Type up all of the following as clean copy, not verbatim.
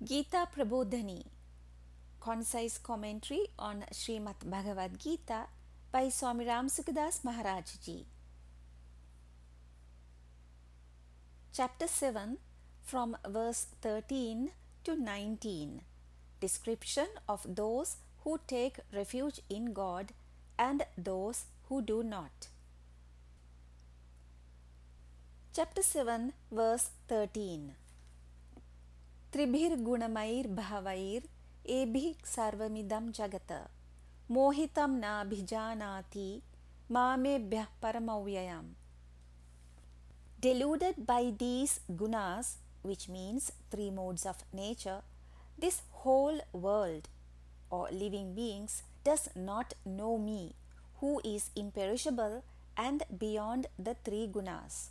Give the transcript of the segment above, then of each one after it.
Gita Prabodhani, concise commentary on Srimad Bhagavad Gita by Swami Ramsukadas Maharaj Ji. Chapter 7 from verse 13 to 19. Description of those who take refuge in God and those who do not. Chapter 7 verse 13. त्रिभिर्गुणमैर्भवैर् एभिः सर्वमिदं जगत् मोहितं नाभिजानाति मामेभ्यः परमव्ययम्. Deluded by these gunas, which means three modes of nature, this whole world or living beings does not know me, who is imperishable and beyond the three gunas.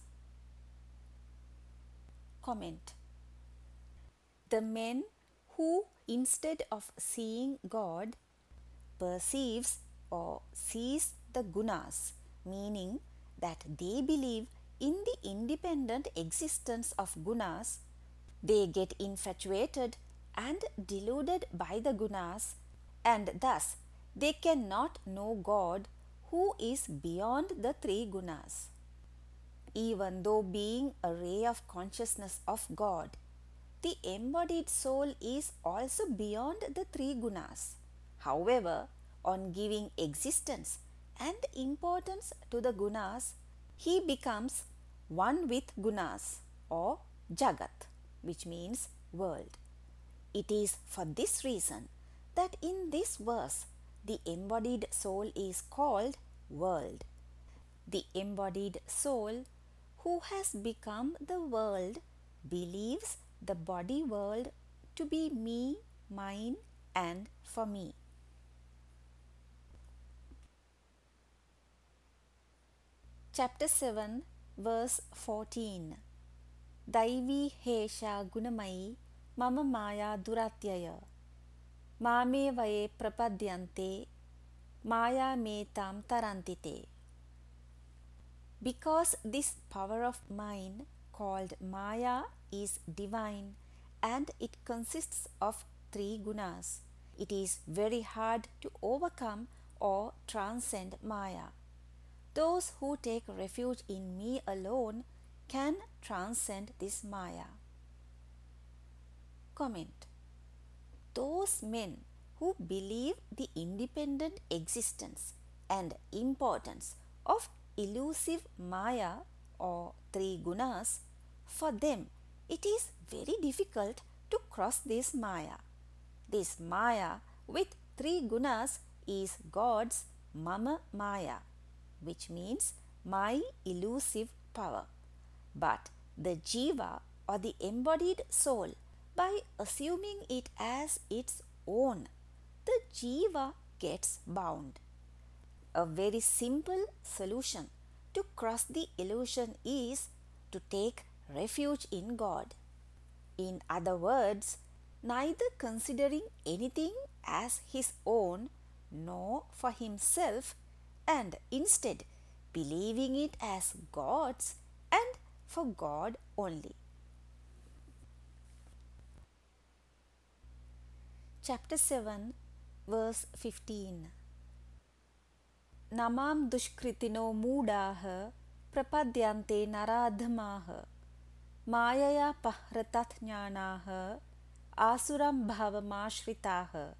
Comment. The men who, instead of seeing God, perceives or sees the gunas, meaning that they believe in the independent existence of gunas, they get infatuated and deluded by the gunas, and thus they cannot know God, who is beyond the three gunas. Even though being a ray of consciousness of God, the embodied soul is also beyond the three gunas. However, on giving existence and importance to the gunas, he becomes one with gunas or Jagat, which means world. It is for this reason that in this verse the embodied soul is called world. The embodied soul who has become the world believes the body world to be me, mine, and for me. Chapter 7, verse 14. Daivi hesha gunamai mama maya duratyaya mame vaye prapadyante maya metam tarantite. Because this power of mine called Maya is divine and it consists of three gunas, it is very hard to overcome or transcend Maya. Those who take refuge in me alone can transcend this Maya. Comment. Those men who believe the independent existence and importance of elusive Maya or three gunas, for them it is very difficult to cross this Maya. This Maya with three gunas is God's Mama Maya, which means my elusive power. But the Jiva or the embodied soul, by assuming it as its own, the Jiva gets bound. A very simple solution to cross the illusion is to take refuge in God. In other words, neither considering anything as his own nor for himself, and instead believing it as God's and for God only. Chapter 7, verse 15. Namam dushkritino moodaha prapadyante naradhamaha mayaya pahratat jnanaha asuram bhavamashhritaha.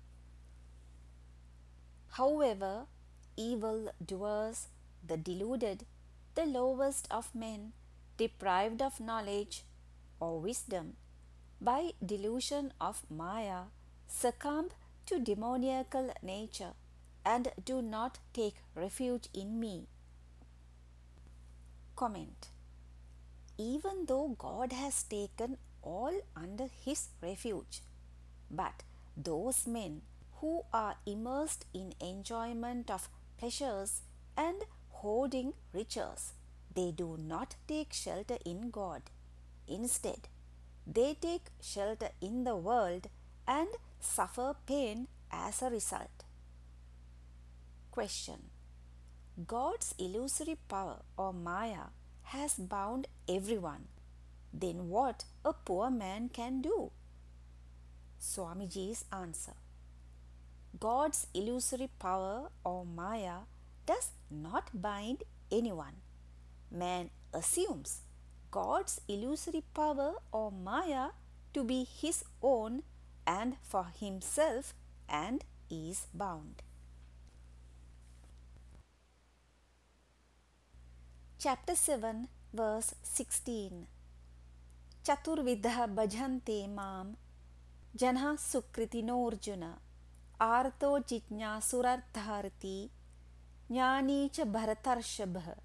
However, evil doers, the deluded, the lowest of men, deprived of knowledge or wisdom, by delusion of Maya, succumb to demoniacal nature and do not take refuge in me. Comment. Even though God has taken all under his refuge, but those men who are immersed in enjoyment of pleasures and hoarding riches, they do not take shelter in God. Instead, they take shelter in the world and suffer pain as a result. Question. God's illusory power or Maya has bound everyone. Then what a poor man can do? Swamiji's answer: God's illusory power or Maya does not bind anyone. Man assumes God's illusory power or Maya to be his own and for himself and is bound. Chapter 7, verse 16. Chaturvidha bhajante mam janah sukritinorjuna arto jitnyasurartharti jnani cha bharatarshambha.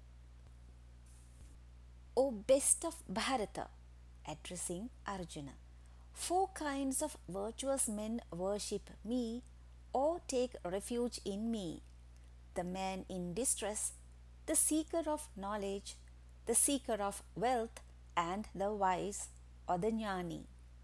O best of Bharata, addressing Arjuna, 4 kinds of virtuous men worship me or take refuge in me: the man in distress, the seeker of knowledge, the seeker of wealth, and the wise or the jnani.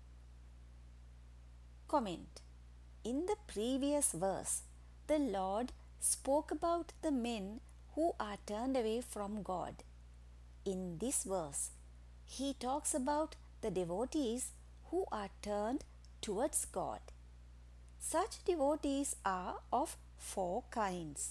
Comment. In the previous verse, the Lord spoke about the men who are turned away from God. In this verse, he talks about the devotees who are turned towards God. Such devotees are of 4 kinds.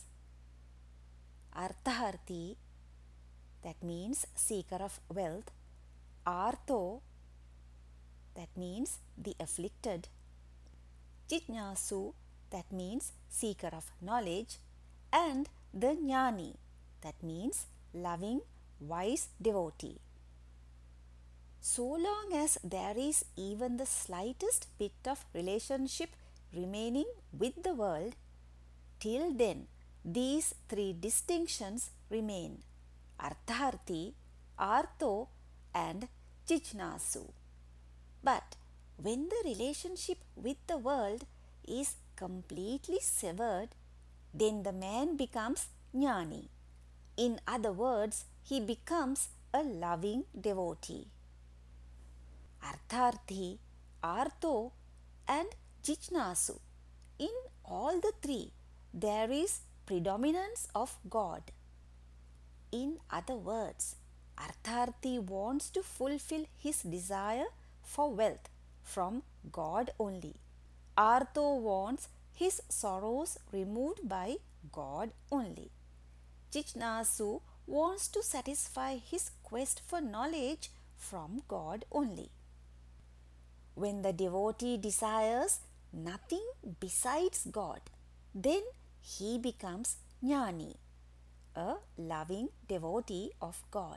Artharti, that means seeker of wealth. Artho, that means the afflicted. Jitnyasu, that means seeker of knowledge. And the jnani, that means loving, wise devotee. So long as there is even the slightest bit of relationship remaining with the world, till then these 3 distinctions remain: Artharti, Artho, and Jijnasu. But when the relationship with the world is completely severed, then the man becomes jnani. In other words, he becomes a loving devotee. Artharthi, Artho, and Jijnasu. In all the 3, there is predominance of God. In other words, Artharthi wants to fulfill his desire for wealth from God only. Artho wants his sorrows removed by God only. Jijnasu wants to satisfy his quest for knowledge from God only. When the devotee desires nothing besides God, then he becomes jnani, a loving devotee of God.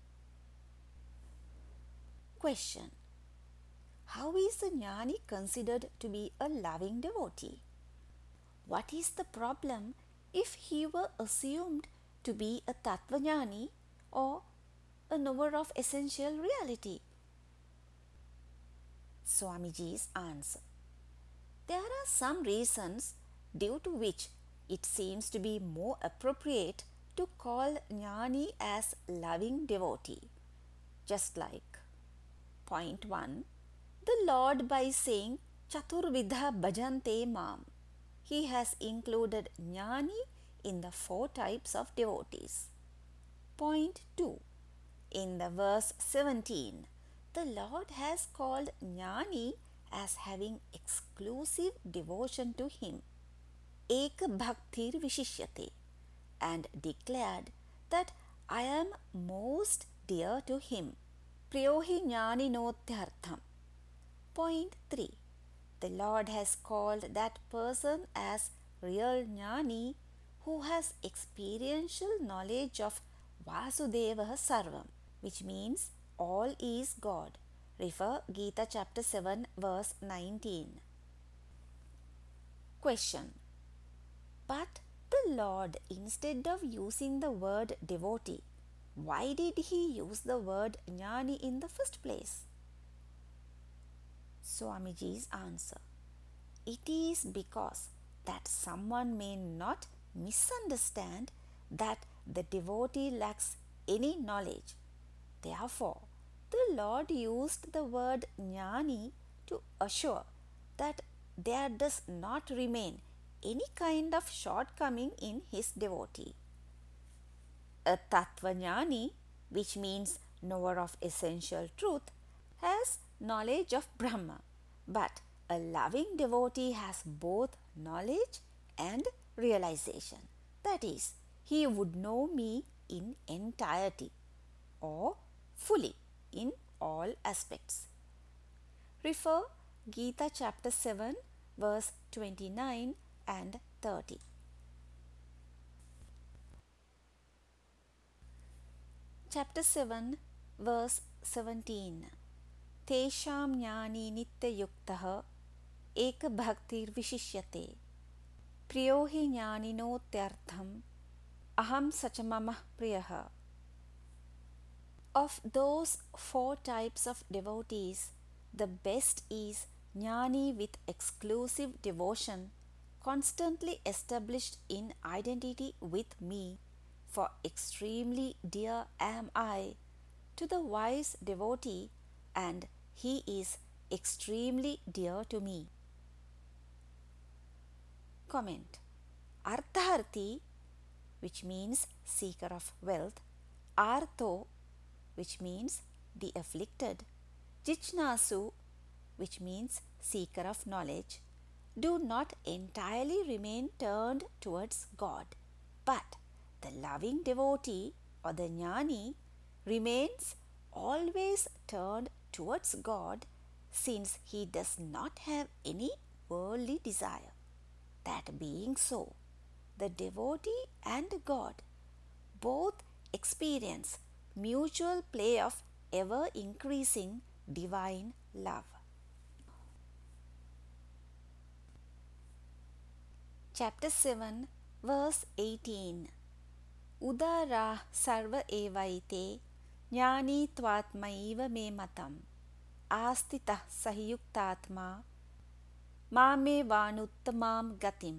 Question. How is a jnani considered to be a loving devotee? What is the problem if he were assumed to be a tattvajnani or a knower of essential reality? Swamiji's answer. There are some reasons due to which it seems to be more appropriate to call jnani as loving devotee. Just like point 1, the Lord, by saying Chaturvidha bhajante mam, he has included jnani in the 4 types of devotees. Point 2, in the verse 17, the Lord has called jnani as having exclusive devotion to him, Eka Bhaktir Vishishyate, and declared that I am most dear to him, Priyohi Jnani Notyartham. Point 3, the Lord has called that person as real jnani who has experiential knowledge of Vasudeva Sarvam, which means all is God. Refer Gita chapter 7 verse 19. Question. But the Lord, instead of using the word devotee, why did he use the word jnani in the first place? Swamiji's answer. It is because that someone may not misunderstand that the devotee lacks any knowledge. Therefore, the Lord used the word jnani to assure that there does not remain any kind of shortcoming in his devotee. A tattvajnani, which means knower of essential truth, has knowledge of Brahma, but A loving devotee has both knowledge and realization. That is, he would know me in entirety or fully in all aspects. Refer Gita chapter 7 verse 29 and 30. Chapter 7 verse 17. Tesham jnani nityayuktah ekabhaktirvishishyate priyo hi jnaninotyartham aham sachamamah priyah. Of those four types of devotees, the best is jnani with exclusive devotion, constantly established in identity with me, for extremely dear am I to the wise devotee, and he is extremely dear to me. Comment. Artharthi, which means seeker of wealth, Artho, which means the afflicted, Jichnasu, which means seeker of knowledge, do not entirely remain turned towards God, but the loving devotee or the jnani remains always turned towards God, since he does not have any worldly desire. That being so, the devotee and God both experience mutual play of ever increasing divine love. Chapter 7 verse 18. Udara sarva evaite jnani tvatmaiva me matam astitah sahiyuktatma mame vanuttamam gatim.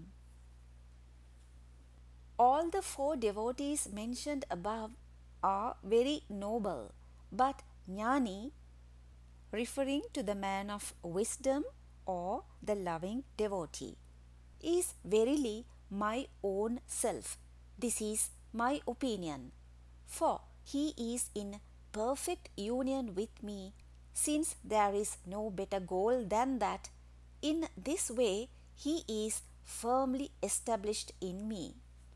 All the four devotees mentioned above are very noble, but jnani, referring to the man of wisdom or the loving devotee, is verily my own self. This is my opinion, for he is in perfect union with me, since there is no better goal than that. In this way, he is firmly established in me.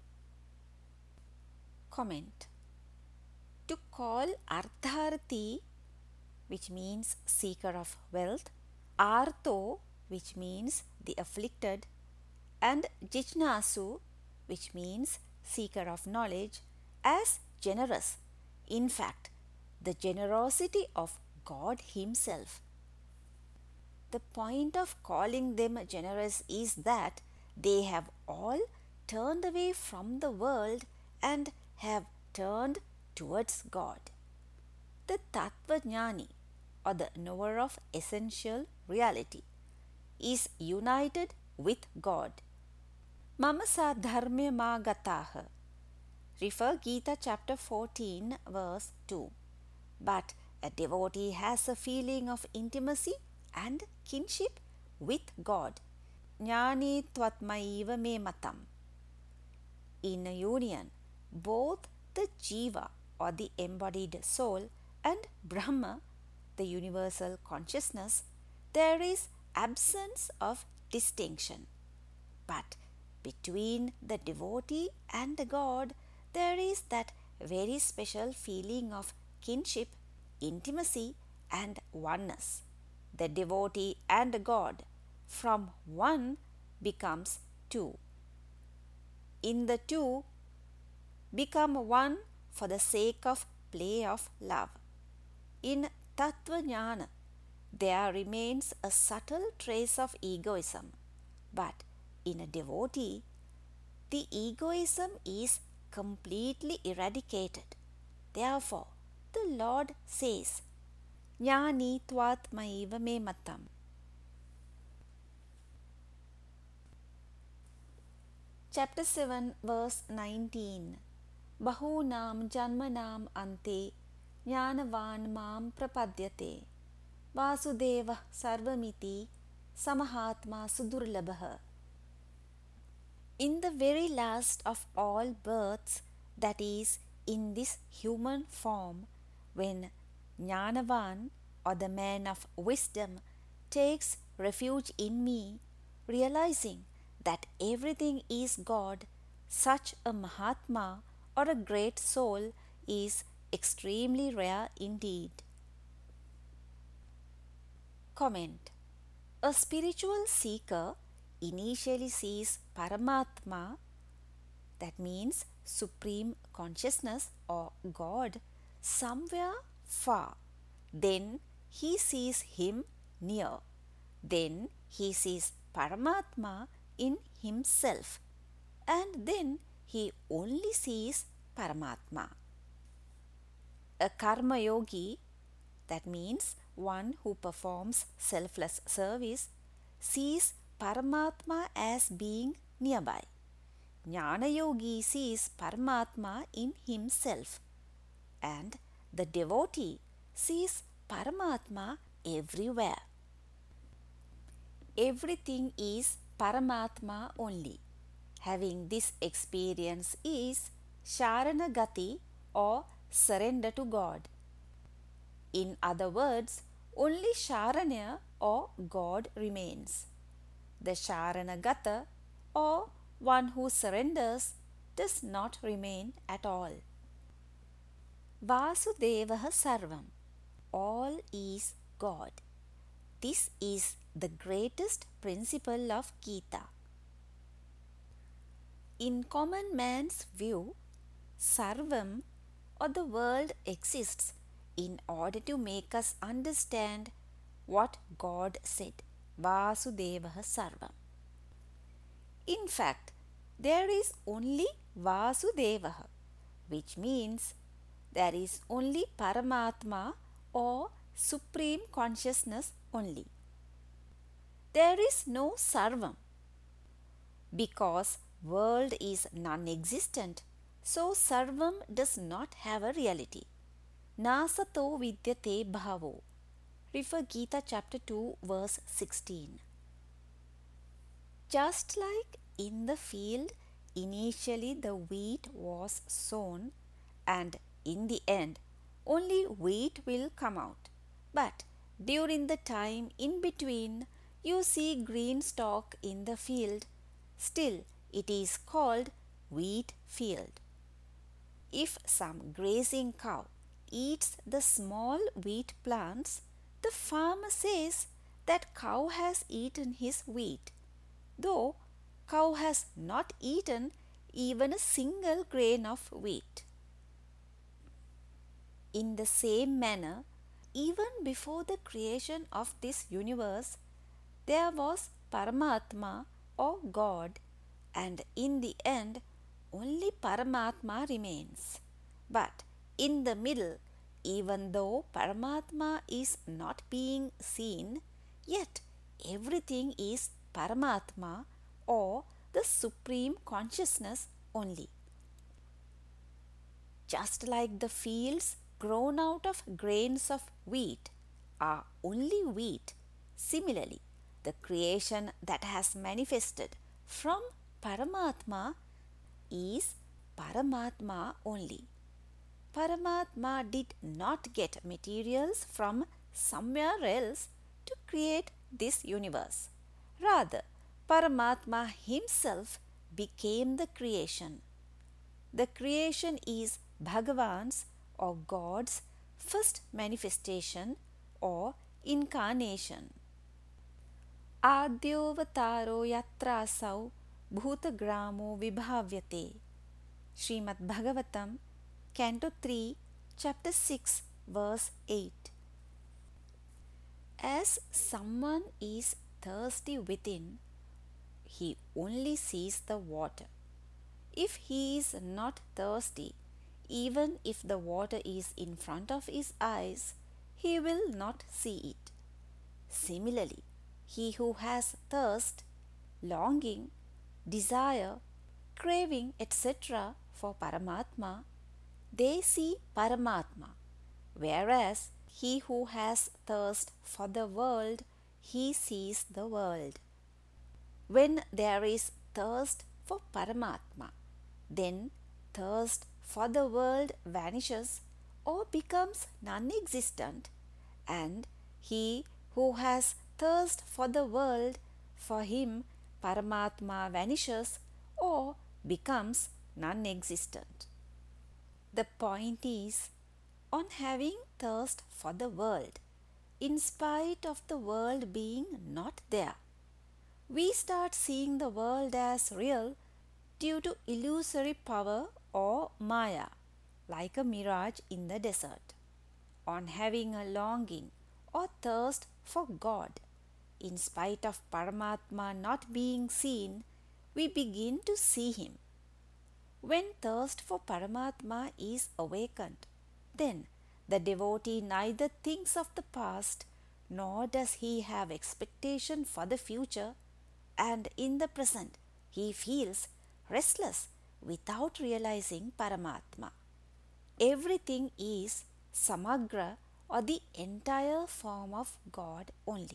Comment. To call Artharthi, which means seeker of wealth, Artho, which means the afflicted, and Jichnasu, which means seeker of knowledge, as generous, in fact, the generosity of God Himself. The point of calling them generous is that they have all turned away from the world and have turned towards God. The Tattvajnani, or the knower of essential reality, is united with God. Mama sa dharme ma gataha. Refer Gita chapter 14 verse 2. But a devotee has a feeling of intimacy and kinship with God. Jnani tvatmaiva me matam. In a union, both the jiva or the embodied soul and Brahma, the universal consciousness, there is absence of distinction. But between the devotee and God, there is that very special feeling of kinship, intimacy, and oneness. The devotee and God from one becomes two. In the two, become one for the sake of play of love. In Tattva Jnana, there remains a subtle trace of egoism, but in a devotee, the egoism is completely eradicated. Therefore, the Lord says, Jnani tvatmaiva me matam. Chapter 7 verse 19. Bahunam janmanam ante jnanavan mam prapadyate vasudeva sarvamiti samahatma sudurlabha. In the very last of all births, that is, in this human form, when Jnanavan, or the man of wisdom, takes refuge in me, realizing that everything is God, such a Mahatma or a great soul is extremely rare indeed. Comment. A spiritual seeker initially sees Paramatma, that means Supreme Consciousness or God, somewhere far. Then he sees Him near. Then he sees Paramatma in himself. And then he only sees Paramatma. A karma yogi, that means one who performs selfless service, sees Paramatma as being nearby. Jnana yogi sees Paramatma in himself, and the devotee sees Paramatma everywhere. Everything is Paramatma only. Having this experience is Sharanagati or surrender to God. In other words, only Sharanya or God remains. The Sharanagata or one who surrenders does not remain at all. Vasudevah Sarvam. All is God. This is the greatest principle of Gita. In common man's view, Sarvam or the world exists in order to make us understand what God said, Vasudevah Sarvam. In fact, there is only Vasudevah, which means there is only Paramatma or Supreme Consciousness only. There is no Sarvam. Because world is non-existent, so Sarvam does not have a reality. Nasato vidyate bhavo. Refer Gita chapter 2 verse 16. Just like in the field, initially the wheat was sown and in the end only wheat will come out. But during the time in between, you see green stalk in the field. Still, it is called wheat field. If some grazing cow eats the small wheat plants, the farmer says that cow has eaten his wheat, though cow has not eaten even a single grain of wheat. In the same manner, even before the creation of this universe, there was Paramatma or God, and in the end, only Paramatma remains. But in the middle, even though Paramatma is not being seen, yet everything is Paramatma or the Supreme Consciousness only. Just like the fields grown out of grains of wheat are only wheat, similarly, the creation that has manifested from Paramatma is Paramatma only. Paramatma did not get materials from somewhere else to create this universe. Rather, Paramatma himself became the creation. The creation is Bhagavan's or God's first manifestation or incarnation. आद्योऽवतारो यत्रासौ भूतग्रामो विभाव्यते. Srimad Bhagavatam, Canto 3, Chapter 6, Verse 8. As someone is thirsty within, he only sees the water. If he is not thirsty, even if the water is in front of his eyes, he will not see it. Similarly, he who has thirst, longing, desire, craving, etc. for Paramatma, they see Paramatma, whereas he who has thirst for the world, he sees the world. When there is thirst for Paramatma, then thirst for the world vanishes or becomes non-existent, and he who has thirst for the world, for him Paramatma vanishes or becomes non existent. The point is, on having thirst for the world, in spite of the world being not there, we start seeing the world as real due to illusory power or Maya, like a mirage in the desert. On having a longing or thirst for God, in spite of Paramatma not being seen, we begin to see him. When thirst for Paramatma is awakened, then the devotee neither thinks of the past nor does he have expectation for the future, and in the present he feels restless without realizing Paramatma. Everything is Samagra or the entire form of God only.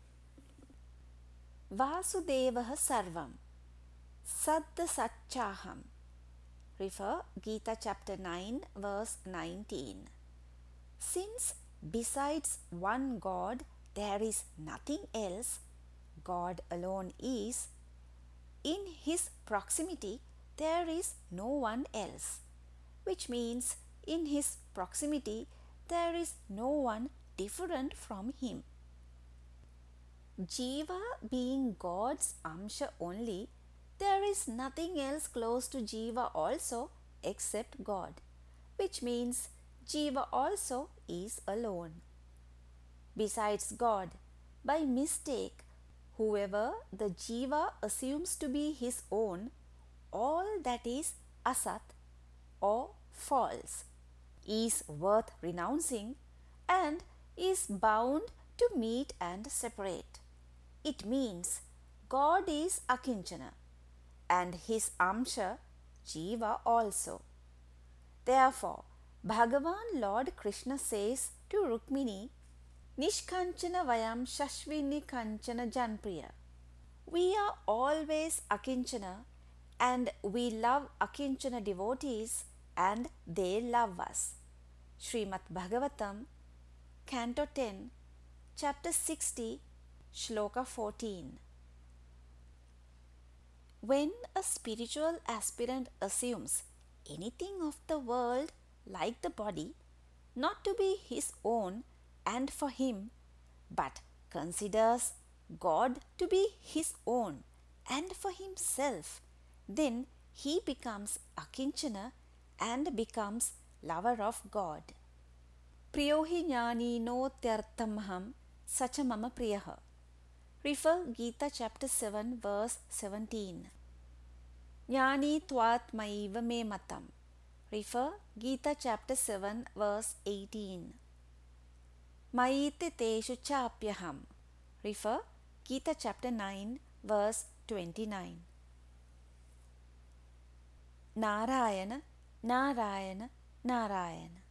Vasudevah Sarvam Saddha Satchaham. Refer Gita chapter 9 verse 19. Since besides one God there is nothing else, God alone is, in his proximity there is no one else, which means in his proximity there is no one different from him. Jiva being God's Amsha only, there is nothing else close to Jiva also except God, which means Jiva also is alone. Besides God, by mistake, whoever the Jiva assumes to be his own, all that is asat or false is worth renouncing and is bound to meet and separate. It means God is Akinchana and his Amsha Jiva also. Therefore, Bhagavan Lord Krishna says to Rukmini, Nishkanchana Vayam Shashvini Kanchana Janpriya. We are always Akinchana and we love Akinchana devotees and they love us. Srimad Bhagavatam, Canto 10, Chapter 60, Shloka 14. When a spiritual aspirant assumes anything of the world like the body not to be his own and for him, but considers God to be his own and for himself, then he becomes Akinchana and becomes lover of God. Priyo hi jnani no tyartamham sacha mama priyaha. Refer Gita chapter 7 verse 17. Jnani tvatmaiva me matam. Refer Gita chapter 7 verse 18. Maite teshu chapyaham. Refer Gita chapter 9 verse 29. Narayana, Narayana, Narayana.